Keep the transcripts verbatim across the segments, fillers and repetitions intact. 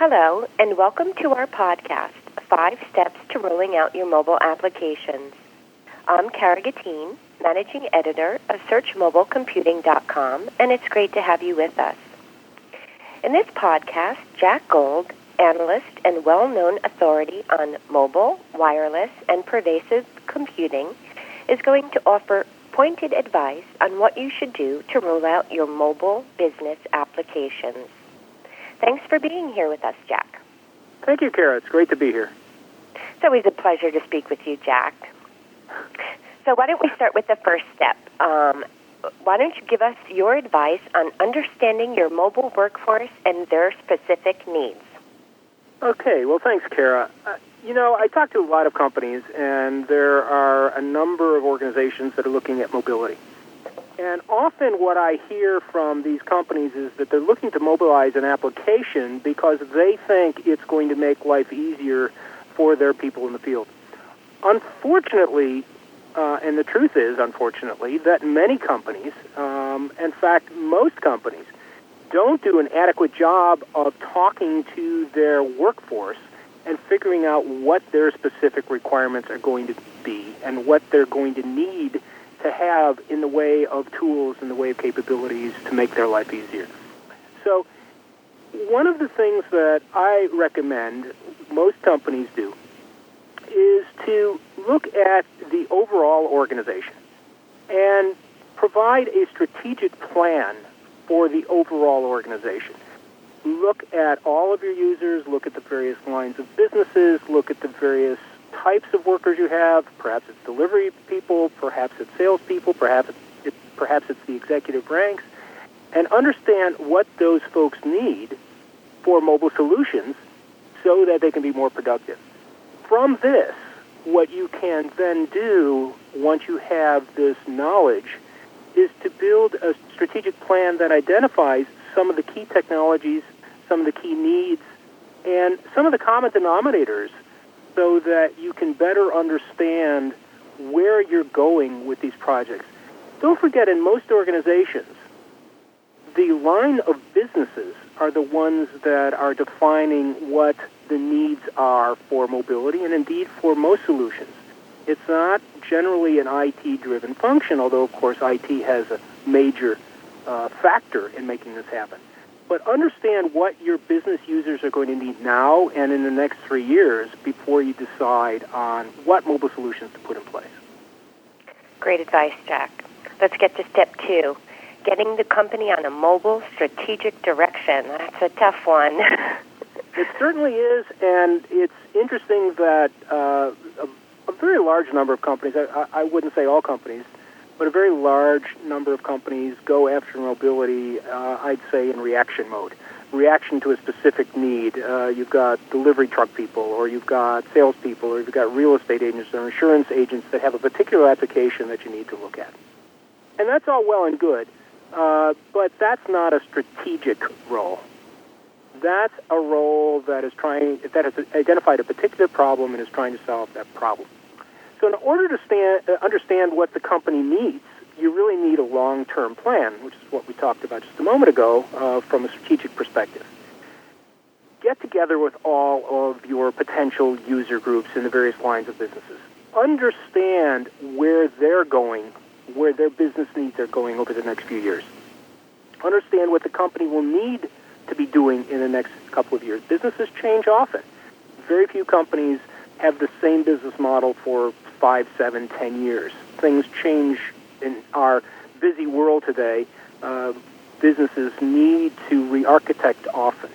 Hello, and welcome to our podcast, Five Steps to Rolling Out Your Mobile Applications. I'm Kara Gatine, Managing Editor of Search Mobile Computing dot com, and it's great to have you with us. In this podcast, Jack Gold, analyst and well-known authority on mobile, wireless, and pervasive computing, is going to offer pointed advice on what you should do to roll out your mobile business applications. Thanks for being here with us, Jack. Thank you, Kara. It's great to be here. It's always a pleasure to speak with you, Jack. So why don't we start with the first step? Um, why don't you give us your advice on understanding your mobile workforce and their specific needs? Okay. Well, thanks, Kara. Uh, you know, I talk to a lot of companies, and there are a number of organizations that are looking at mobility. And often what I hear from these companies is that they're looking to mobilize an application because they think it's going to make life easier for their people in the field. Unfortunately, uh, and the truth is, unfortunately, that many companies, um, in fact, most companies, don't do an adequate job of talking to their workforce and figuring out what their specific requirements are going to be and what they're going to need to have in the way of tools, in the way of capabilities to make their life easier. So one of the things that I recommend most companies do is to look at the overall organization and provide a strategic plan for the overall organization. Look at all of your users, look at the various lines of businesses, look at the various types of workers you have. Perhaps it's delivery people, perhaps it's salespeople, perhaps it's, perhaps it's the executive ranks, and understand what those folks need for mobile solutions so that they can be more productive. From this, what you can then do once you have this knowledge is to build a strategic plan that identifies some of the key technologies, some of the key needs, and some of the common denominators so that you can better understand where you're going with these projects. Don't forget, in most organizations, the line of businesses are the ones that are defining what the needs are for mobility and indeed for most solutions. It's not generally an I T-driven function, although, of course, I T has a major uh, factor in making this happen. But understand what your business users are going to need now and in the next three years before you decide on what mobile solutions to put in place. Great advice, Jack. Let's get to step two, getting the company on a mobile strategic direction. That's a tough one. It certainly is, and it's interesting that uh, a, a very large number of companies, I, I wouldn't say all companies, but a very large number of companies go after mobility, uh, I'd say, in reaction mode. Reaction to a specific need. Uh, you've got delivery truck people, or you've got salespeople, or you've got real estate agents or insurance agents that have a particular application that you need to look at. And that's all well and good, uh, but that's not a strategic role. That's a role that is trying, that has identified a particular problem and is trying to solve that problem. So in order to stand, uh, understand what the company needs, you really need a long-term plan, which is what we talked about just a moment ago uh, from a strategic perspective. Get together with all of your potential user groups in the various lines of businesses. Understand where they're going, where their business needs are going over the next few years. Understand what the company will need to be doing in the next couple of years. Businesses change often. Very few companies have the same business model for five, seven, ten years. Things change in our busy world today. Uh, businesses need to re-architect often.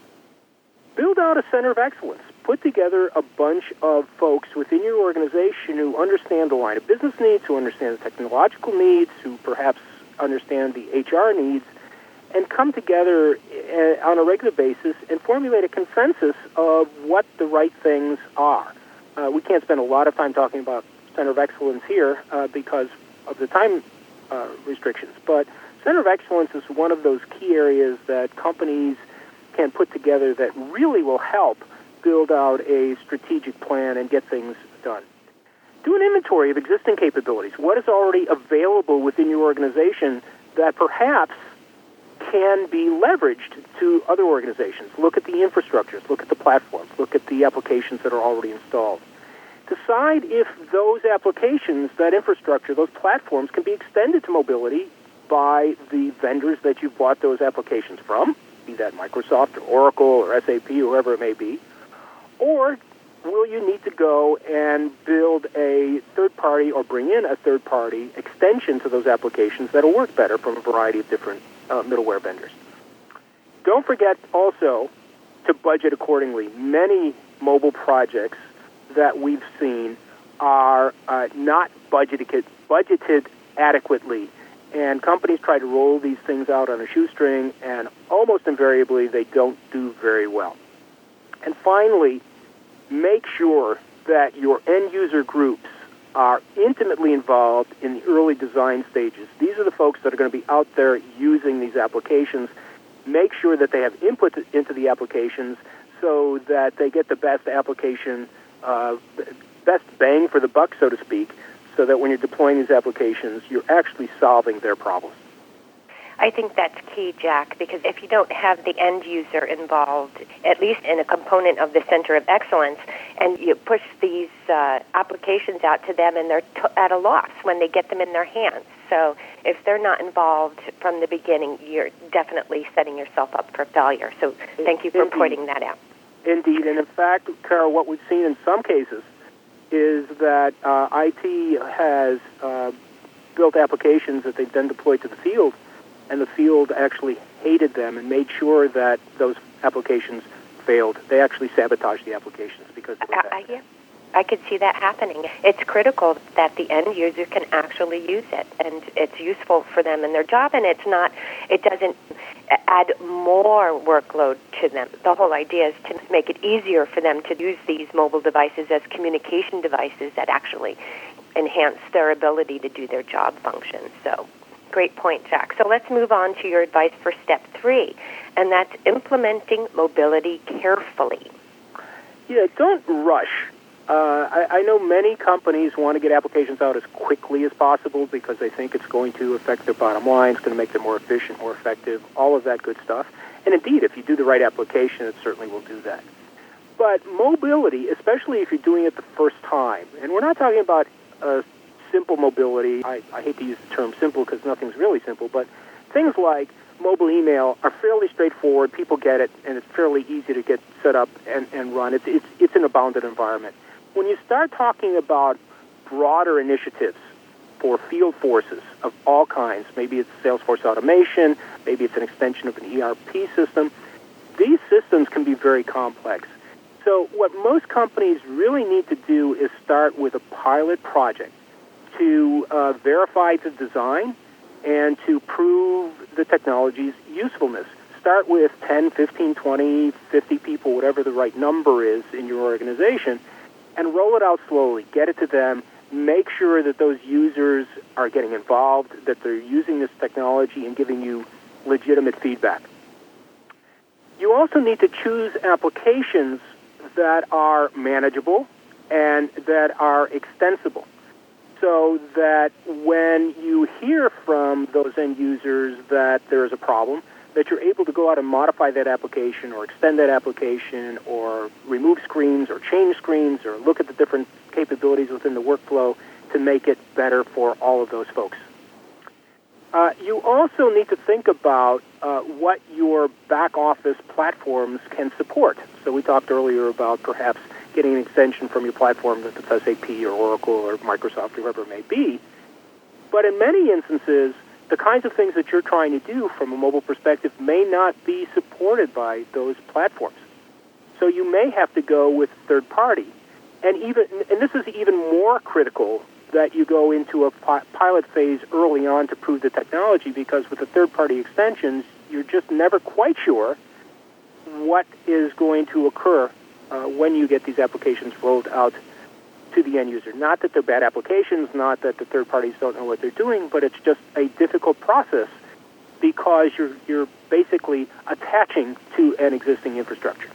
Build out a center of excellence. Put together a bunch of folks within your organization who understand the line of business needs, who understand the technological needs, who perhaps understand the H R needs, and come together uh, on a regular basis and formulate a consensus of what the right things are. Uh, we can't spend a lot of time talking about Center of Excellence here uh, because of the time uh, restrictions, but Center of Excellence is one of those key areas that companies can put together that really will help build out a strategic plan and get things done. Do an inventory of existing capabilities. What is already available within your organization that perhaps can be leveraged to other organizations. Look at the infrastructures, look at the platforms, look at the applications that are already installed. Decide if those applications, that infrastructure, those platforms can be extended to mobility by the vendors that you bought those applications from, be that Microsoft or Oracle or S A P, whoever it may be, or will you need to go and build a third-party or bring in a third-party extension to those applications that will work better from a variety of different uh, middleware vendors? Don't forget also to budget accordingly. Many mobile projects that we've seen are uh, not budgeted, budgeted adequately, and companies try to roll these things out on a shoestring, and almost invariably they don't do very well. And finally, make sure that your end-user groups are intimately involved in the early design stages. These are the folks that are going to be out there using these applications. Make sure that they have input into the applications so that they get the best application, uh, best bang for the buck, so to speak, so that when you're deploying these applications, you're actually solving their problems. I think that's key, Jack, because if you don't have the end user involved, at least in a component of the Center of Excellence, and you push these uh, applications out to them and they're t- at a loss when they get them in their hands. So if they're not involved from the beginning, you're definitely setting yourself up for failure. So thank you for Indeed. pointing that out. Indeed, and in fact, Carol, what we've seen in some cases is that uh, I T has uh, built applications that they've then deployed to the field, and the field actually hated them and made sure that those applications failed. They actually sabotaged the applications because of that. I, I, I could see that happening. It's critical that the end user can actually use it, and it's useful for them in their job, and it's not, it doesn't add more workload to them. The whole idea is to make it easier for them to use these mobile devices as communication devices that actually enhance their ability to do their job functions. So, great point, Jack. So let's move on to your advice for step three, and that's implementing mobility carefully. Yeah, don't rush. Uh, I, I know many companies want to get applications out as quickly as possible because they think it's going to affect their bottom line, it's going to make them more efficient, more effective, all of that good stuff. And indeed, if you do the right application, it certainly will do that. But mobility, especially if you're doing it the first time, and we're not talking about uh, simple mobility. I, I hate to use the term simple because nothing's really simple, but things like mobile email are fairly straightforward. People get it, and it's fairly easy to get set up and, and run. It's, it's, it's in a bounded environment. When you start talking about broader initiatives for field forces of all kinds, maybe it's Salesforce automation, maybe it's an extension of an E R P system, these systems can be very complex. So what most companies really need to do is start with a pilot project to uh, verify the design and to prove the technology's usefulness. Start with ten, fifteen, twenty, fifty people, whatever the right number is in your organization, and roll it out slowly. Get it to them. Make sure that those users are getting involved, that they're using this technology and giving you legitimate feedback. You also need to choose applications that are manageable and that are extensible, so that when you hear from those end users that there is a problem, that you're able to go out and modify that application or extend that application or remove screens or change screens or look at the different capabilities within the workflow to make it better for all of those folks. Uh, you also need to think about uh, what your back office platforms can support. So we talked earlier about perhaps getting an extension from your platform, if it's S A P or Oracle or Microsoft, whoever it may be. But in many instances, the kinds of things that you're trying to do from a mobile perspective may not be supported by those platforms. So you may have to go with third party. And even and this is even more critical that you go into a pilot phase early on to prove the technology, because with the third-party extensions, you're just never quite sure what is going to occur uh, when you get these applications rolled out to the end user. Not that they're bad applications, not that the third parties don't know what they're doing, but it's just a difficult process because you're you're basically attaching to an existing infrastructure.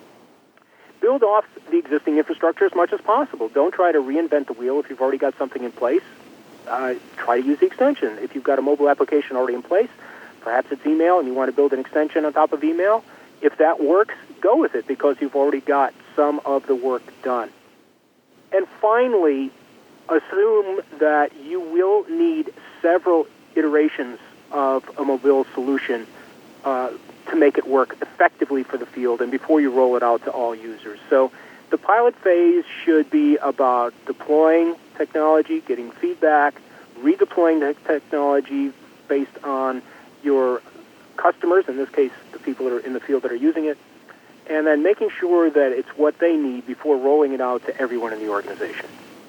Build off the existing infrastructure as much as possible. Don't try to reinvent the wheel if you've already got something in place. Uh, try to use the extension. If you've got a mobile application already in place, Perhaps it's email and you want to build an extension on top of email. If that works, go with it because you've already got some of the work done. And finally, assume that you will need several iterations of a mobile solution uh, to make it work effectively for the field and before you roll it out to all users. So the pilot phase should be about deploying technology, getting feedback, redeploying the technology based on your customers, in this case the people that are in the field that are using it, and then making sure that it's what they need before rolling it out to everyone in the organization.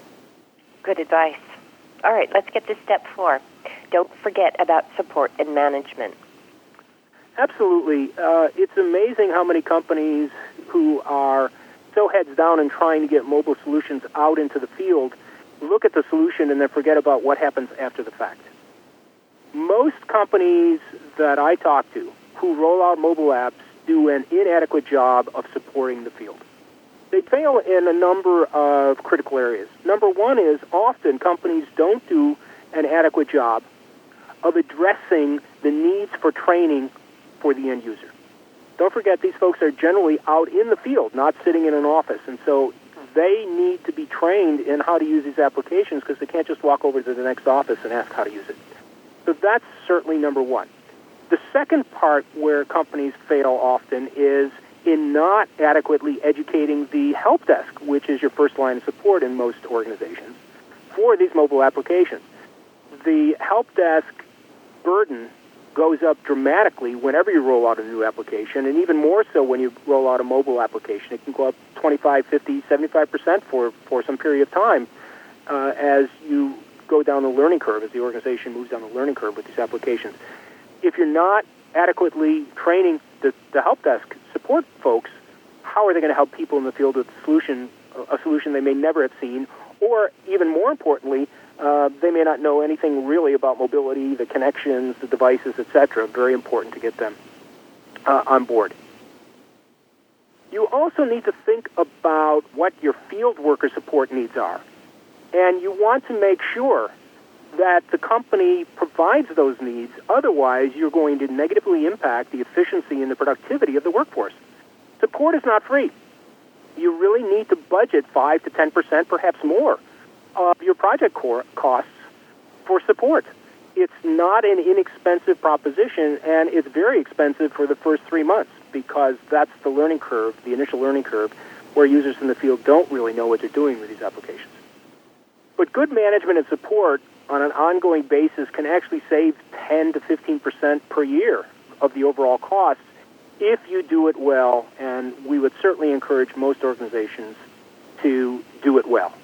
Good advice. All right, let's get to step four. Don't forget about support and management. Absolutely. Uh, it's amazing how many companies who are so heads down and trying to get mobile solutions out into the field look at the solution and then forget about what happens after the fact. Most companies that I talk to who roll out mobile apps do an inadequate job of supporting the field. They fail in a number of critical areas. Number one is often companies don't do an adequate job of addressing the needs for training for the end user. Don't forget, these folks are generally out in the field, not sitting in an office, and so they need to be trained in how to use these applications because they can't just walk over to the next office and ask how to use it. So that's certainly number one. The second part where companies fail often is in not adequately educating the help desk, which is your first line of support in most organizations, for these mobile applications. The help desk burden goes up dramatically whenever you roll out a new application, and even more so when you roll out a mobile application. It can go up twenty-five, fifty, seventy-five percent for, for some period of time uh, as you go down the learning curve, as the organization moves down the learning curve with these applications. If you're not adequately training the, the help desk support folks, how are they going to help people in the field with a solution, a solution they may never have seen, or even more importantly, uh, they may not know anything really about mobility, the connections, the devices, et cetera. Very important to get them uh, on board. You also need to think about what your field worker support needs are, and you want to make sure that the company provides those needs. Otherwise, you're going to negatively impact the efficiency and the productivity of the workforce. Support is not free. You really need to budget five to ten percent, perhaps more, of your project core costs for support. It's not an inexpensive proposition, and it's very expensive for the first three months because that's the learning curve, the initial learning curve, where users in the field don't really know what they're doing with these applications. But good management and support on an ongoing basis can actually save ten to fifteen percent per year of the overall costs if you do it well, and we would certainly encourage most organizations to do it well.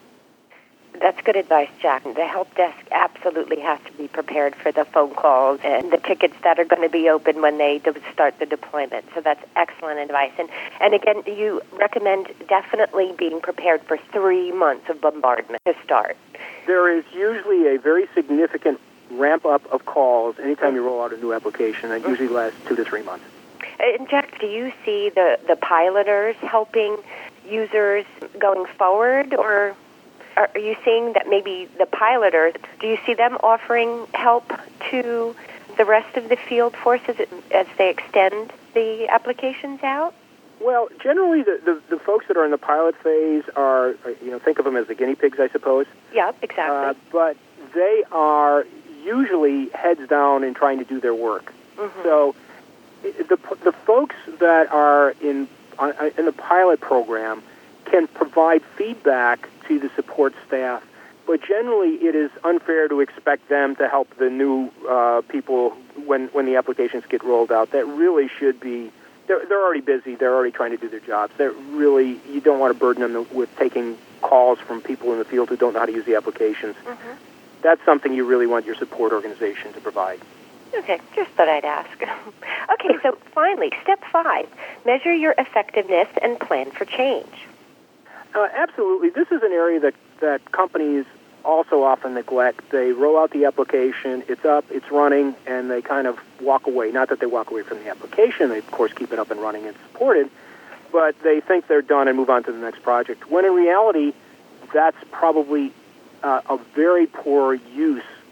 That's good advice, Jack. The help desk absolutely has to be prepared for the phone calls and the tickets that are going to be open when they do start the deployment. So that's excellent advice. And and again, you recommend definitely being prepared for three months of bombardment to start. There is usually a very significant ramp-up of calls anytime you roll out a new application. It usually lasts two to three months. And Jack, do you see the, the piloters helping users going forward, or are you seeing that maybe the piloters, do you see them offering help to the rest of the field force as, it, as they extend the applications out? Well, generally the, the, the folks that are in the pilot phase are, you know, think of them as the guinea pigs, I suppose. Yeah, exactly. Uh, but they are usually heads down in trying to do their work. Mm-hmm. So the the folks that are in uh, in the pilot program can provide feedback to the support staff, but generally it is unfair to expect them to help the new uh, people when, when the applications get rolled out. That really should be, they're, they're already busy, they're already trying to do their jobs. They're really, you don't want to burden them with taking calls from people in the field who don't know how to use the applications. Mm-hmm. That's something you really want your support organization to provide. Okay, just thought I'd ask. Okay, so finally, step five, measure your effectiveness and plan for change. Uh, absolutely. This is an area that, that companies also often neglect. They roll out the application, it's up, it's running, and they kind of walk away. Not that they walk away from the application. They, of course, keep it up and running and supported, but they think they're done and move on to the next project, when in reality, that's probably uh, a very poor use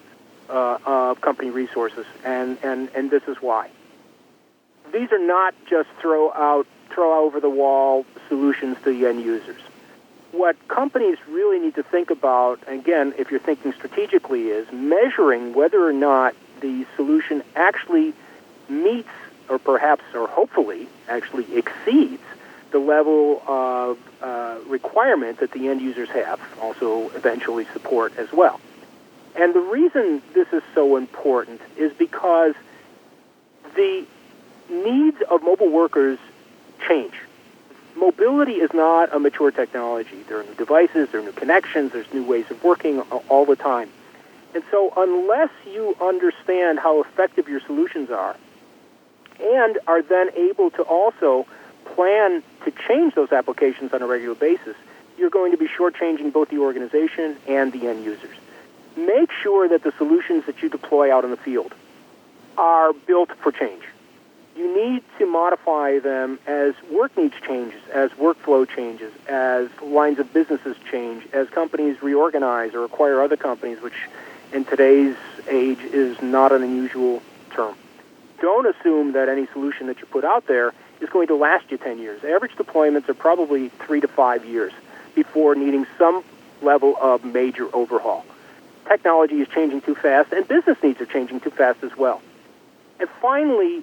uh, of company resources, and, and, and this is why. These are not just throw out, throw over the wall solutions to the end users. What companies really need to think about, again, if you're thinking strategically, is measuring whether or not the solution actually meets, or perhaps, or hopefully, actually exceeds the level of uh, requirement that the end users have, also eventually support as well. And the reason this is so important is because the needs of mobile workers change. Mobility is not a mature technology. There are new devices, there are new connections, there's new ways of working all the time. And so unless you understand how effective your solutions are and are then able to also plan to change those applications on a regular basis, you're going to be shortchanging both the organization and the end users. Make sure that the solutions that you deploy out in the field are built for change. You need to modify them as work needs changes, as workflow changes, as lines of businesses change, as companies reorganize or acquire other companies, which in today's age is not an unusual term. Don't assume that any solution that you put out there is going to last you ten years. Average deployments are probably three to five years before needing some level of major overhaul. Technology is changing too fast, and business needs are changing too fast as well. And finally,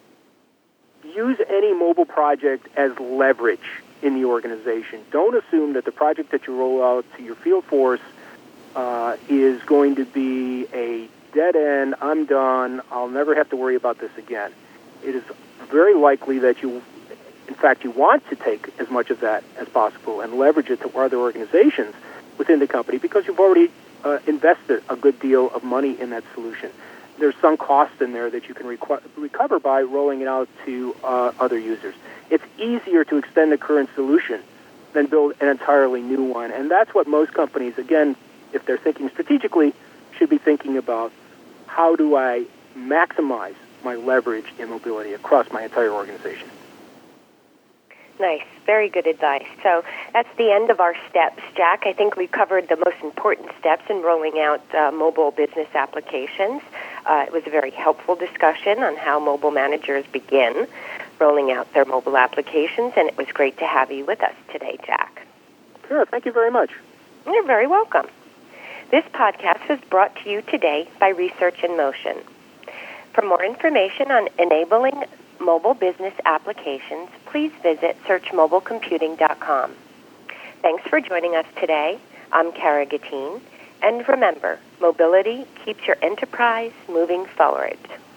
use any mobile project as leverage in the organization. Don't assume that the project that you roll out to your field force uh, is going to be a dead end, I'm done, I'll never have to worry about this again. It is very likely that you, in fact, you want to take as much of that as possible and leverage it to other organizations within the company because you've already uh, invested a good deal of money in that solution. There's some cost in there that you can requ- recover by rolling it out to uh, other users. It's easier to extend the current solution than build an entirely new one. And that's what most companies, again, if they're thinking strategically, should be thinking about. How do I maximize my leverage in mobility across my entire organization? Nice. Very good advice. So that's the end of our steps. Jack, I think we covered the most important steps in rolling out uh, mobile business applications. Uh, it was a very helpful discussion on how mobile managers begin rolling out their mobile applications, and it was great to have you with us today, Jack. Sure. Thank you very much. You're very welcome. This podcast was brought to you today by Research in Motion. For more information on enabling mobile business applications, please visit search mobile computing dot com. Thanks for joining us today. I'm Kara Gatine, and remember, mobility keeps your enterprise moving forward.